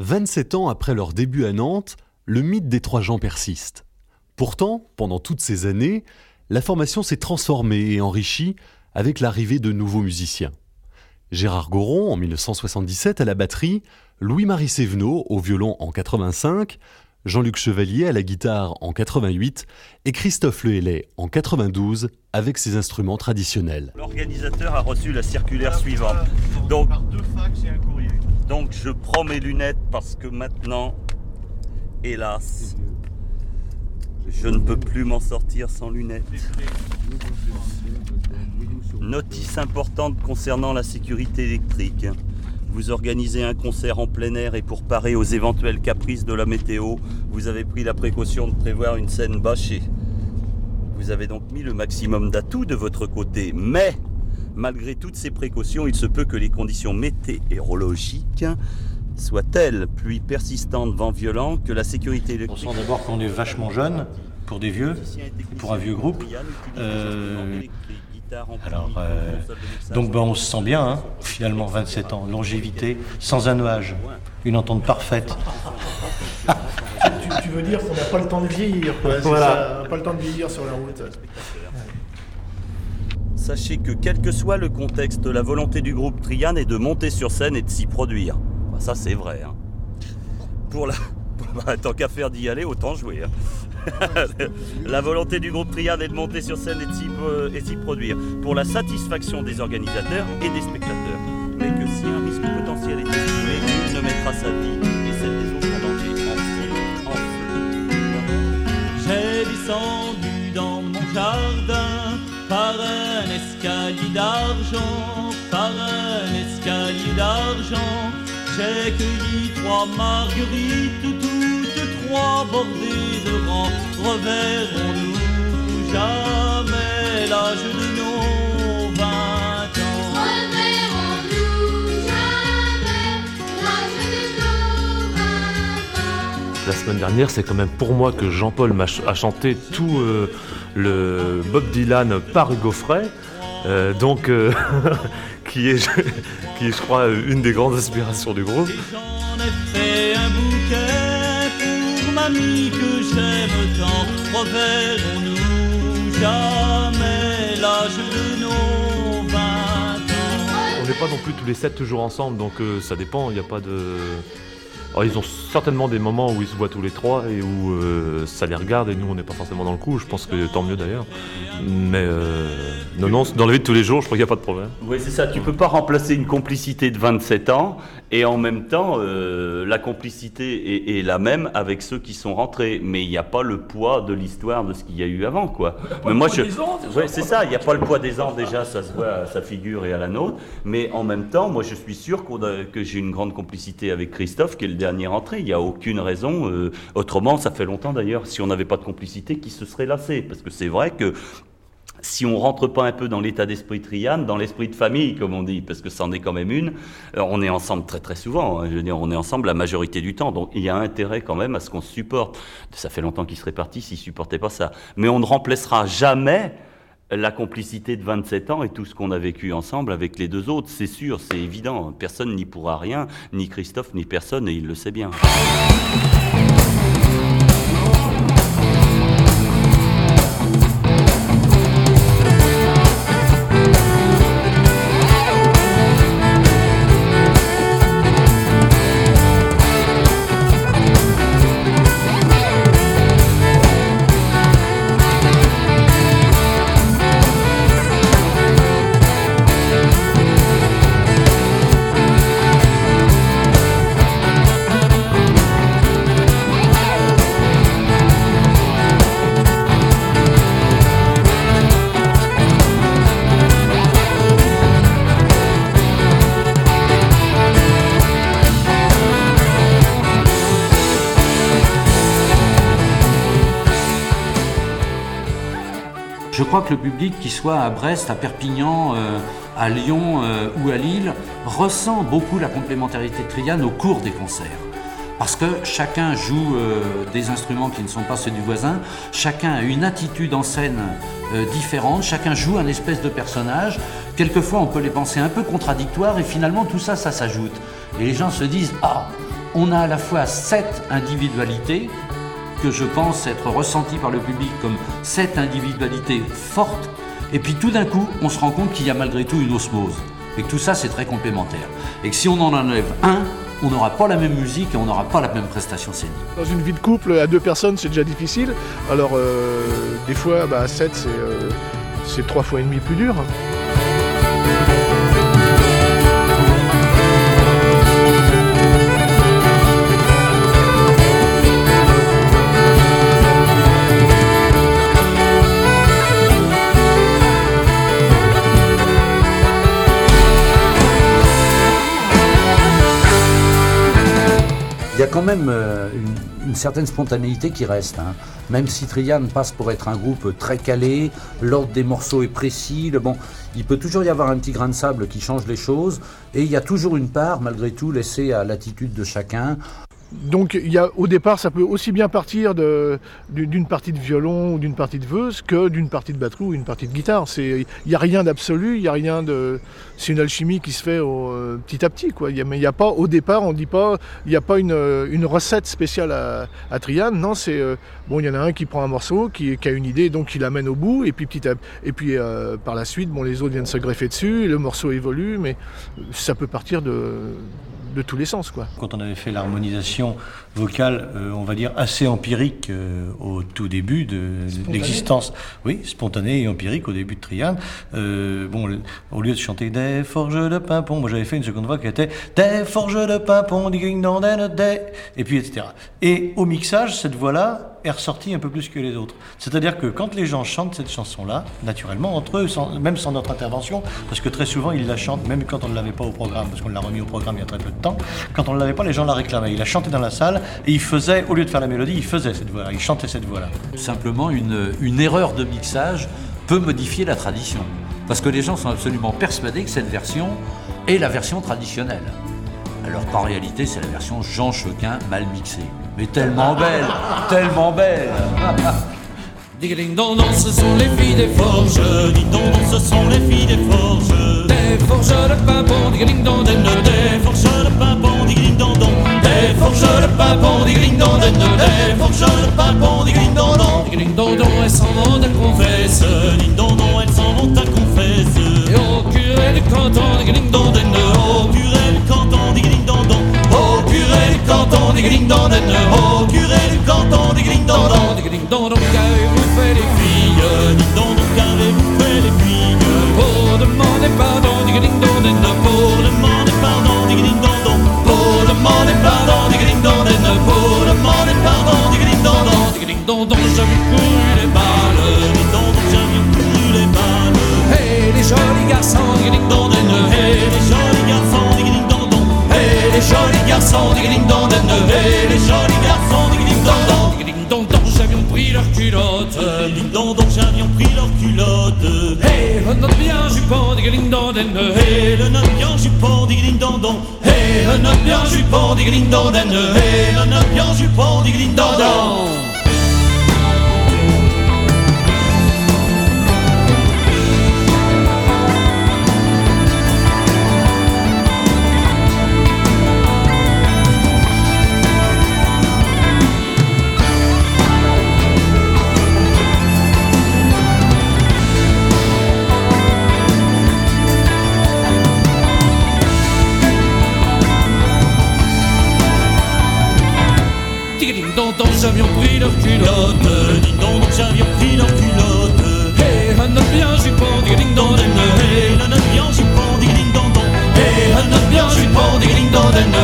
27 ans après leur début à Nantes, le mythe des Trois Jean persiste. Pourtant, pendant toutes ces années, la formation s'est transformée et enrichie avec l'arrivée de nouveaux musiciens. Gérard Goron en 1977 à la batterie, Louis-Marie Sévenot au violon en 85, Jean-Luc Chevalier à la guitare en 88 et Christophe Lehellet en 92 avec ses instruments traditionnels. L'organisateur a reçu la circulaire suivante. Donc, par 2 fax et un courrier. Donc je prends mes lunettes parce que maintenant, hélas, je ne peux plus m'en sortir sans lunettes. Notice importante concernant la sécurité électrique. Vous organisez un concert en plein air et pour parer aux éventuels caprices de la météo, vous avez pris la précaution de prévoir une scène bâchée. Vous avez donc mis le maximum d'atouts de votre côté, mais malgré toutes ces précautions, il se peut que les conditions météorologiques soient telles, pluie persistante, vent violent, que la sécurité électrique... On sent d'abord qu'on est vachement jeune pour des vieux, pour un vieux groupe. Donc on se sent bien, hein, finalement, 27 ans, longévité, sans un nuage, une entente parfaite. Tu veux dire qu'on n'a pas le temps de vieillir, quoi. Voilà. On n'a pas le temps de vieillir sur la route. Sachez que quel que soit le contexte, la volonté du groupe Trian est de monter sur scène et de s'y produire. Ça c'est vrai. Hein. Tant qu'à faire d'y aller, autant jouer. Hein. La volonté du groupe Trian est de monter sur scène et de s'y produire pour la satisfaction des organisateurs et des spectateurs. Mais que si un risque potentiel est estimé, nul ne mettra sa vie et celle des autres en danger en feu. J'ai descendu dans mon jardin par un escalier d'argent, j'ai cueilli 3 marguerites, toutes 3 bordées de rang. Reverrons-nous jamais l'âge de nos 20 ans? Reverrons-nous jamais l'âge de nos 20 ans? La semaine dernière, c'est quand même pour moi que Jean-Paul a chanté tout le Bob Dylan par Hugo Frey, qui est, je crois, une des grandes inspirations du groupe. J'en ai fait un bouquet pour mamie que j'aime tant. Reverrons-nous jamais l'âge de nos 20 ans? On n'est pas non plus tous les 7 toujours ensemble, donc ça dépend, il n'y a pas de... Alors, ils ont certainement des moments où ils se voient tous les 3 et où ça les regarde et nous on n'est pas forcément dans le coup, je pense que tant mieux d'ailleurs. Mais non, dans la vie de tous les jours, je crois qu'il n'y a pas de problème. Oui, c'est ça, tu peux pas remplacer une complicité de 27 ans et en même temps la complicité est la même avec ceux qui sont rentrés, mais il n'y a pas le poids de l'histoire de ce qu'il y a eu avant, quoi. Mais moi, c'est ça, il n'y a pas le poids des ans déjà, ça se voit à sa figure et à la nôtre, mais en même temps, moi je suis sûr que j'ai une grande complicité avec Christophe qui est le dernier rentré, il n'y a aucune raison, autrement ça fait longtemps d'ailleurs, si on n'avait pas de complicité, qui se serait lassé, parce que c'est vrai que si on rentre pas un peu dans l'état d'esprit Trian, dans l'esprit de famille, comme on dit, parce que c'en est quand même une, on est ensemble très très souvent, hein, je veux dire, on est ensemble la majorité du temps, donc il y a intérêt quand même à ce qu'on se supporte. Ça fait longtemps qu'ils seraient partis s'ils supportaient pas ça. Mais on ne remplacera jamais la complicité de 27 ans et tout ce qu'on a vécu ensemble avec les 2 autres, c'est sûr, c'est évident. Personne n'y pourra rien, ni Christophe, ni personne, et il le sait bien. Je crois que le public, qu'il soit à Brest, à Perpignan, à Lyon ou à Lille, ressent beaucoup la complémentarité de Trian au cours des concerts. Parce que chacun joue des instruments qui ne sont pas ceux du voisin, chacun a une attitude en scène différente, chacun joue un espèce de personnage. Quelquefois, on peut les penser un peu contradictoires et finalement, tout ça, ça s'ajoute. Et les gens se disent « Ah, on a à la fois 7 individualités que je pense être ressenties par le public comme 7 individualités fortes, et puis tout d'un coup, on se rend compte qu'il y a malgré tout une osmose, et que tout ça, c'est très complémentaire. Et que si on en enlève un, on n'aura pas la même musique et on n'aura pas la même prestation scénique. Dans une vie de couple, à 2 personnes, c'est déjà difficile. Alors, des fois, à 7, c'est 3 fois et demi plus dur. Il y a quand même une certaine spontanéité qui reste, hein. Même si Trian passe pour être un groupe très calé, l'ordre des morceaux est précis, il peut toujours y avoir un petit grain de sable qui change les choses, et il y a toujours une part, malgré tout, laissée à l'attitude de chacun. Donc au départ, ça peut aussi bien partir d'une partie de violon ou d'une partie de veuse que d'une partie de batterie ou une partie de guitare. Il n'y a rien d'absolu, il y a rien de... C'est une alchimie qui se fait petit à petit, quoi. Il y a pas, au départ, on dit pas, il n'y a pas une recette spéciale à Trian. Non, c'est il y en a un qui prend un morceau, qui a une idée, donc il l'amène au bout, et puis par la suite, les autres viennent se greffer dessus, et le morceau évolue, mais ça peut partir de tous les sens, quoi. Quand on avait fait l'harmonisation vocale, on va dire assez empirique au tout début de l'existence, oui, spontanée et empirique au début de Trian, au lieu de chanter des forges de pimpon, moi j'avais fait une seconde voix qui était des forges de pimpon, et puis etc. Et au mixage, cette voix-là est ressortie un peu plus que les autres. C'est-à-dire que quand les gens chantent cette chanson-là, naturellement, entre eux, même sans notre intervention, parce que très souvent ils la chantent, même quand on ne l'avait pas au programme, parce qu'on l'a remis au programme il y a très peu de temps, quand on ne l'avait pas, les gens la réclamaient. Il la chantait dans la salle et il faisait, au lieu de faire la mélodie, il faisait cette voix-là, il chantait cette voix-là. Simplement, une erreur de mixage peut modifier la tradition. Parce que les gens sont absolument persuadés que cette version est la version traditionnelle. Alors qu'en réalité, c'est la version Jean Chequin mal mixée. Mais tellement belle, tellement belle. Ding-ding-dong, ce sont les filles des forges. Ding-dong, ce sont les filles des forges. Des forges de pimpon, ding-ding-dong, des forges de pimpon, ding-ding-dong. Des forges de pimpon, ding-ding-dong, des forges de pimpon, ding-ding-dong. Ding-ding-dong, elles s'en vont à confesse. Ding-dong, elles s'en vont à confesse. Et au curé du canton, ding-ding-dong, au curé du canton, ding-ding-dong. Au curé du canton, ding-ding-dong, au curé du canton, ding-ding-dong, ding-ding-dong. Qu'avez-vous fait les filles? Ding-dong, qu'avez-vous fait les filles? Pour demander pardon, ding-ding-dong, pour demander pardon, ding-ding-dong, pour demander pardon, ding-ding-dong, pour demander pardon, ding-ding-dong, ding-ding-dong, j'avais couru les balles, ding-dong, j'avais couru les balles. Hey les jolis garçons, ding-ding-dong, hey les jolis garçons, ding-ding-dong, hey les jolis garçons, ding-ding-dong, hey les jolis garçons, ding-ding-dong, ding-ding-dong, j'avions pris leur culotte, ding-dong, j'avions pris leur culotte. Hey le note bien jupon, ding-ding-dong, hey le note bien jupon, ding-ding-dong, hey le note bien jupon, ding-ding-dong, hey le note bien jupon, ding-ding-dong. J'avions pris leur culotte, ding-dong, j'avions pris leur culotte. Hey, un homme bien jupon, ding-dong, hey, un homme bien jupon, ding-dong, hey, un homme bien jupon, ding-dong,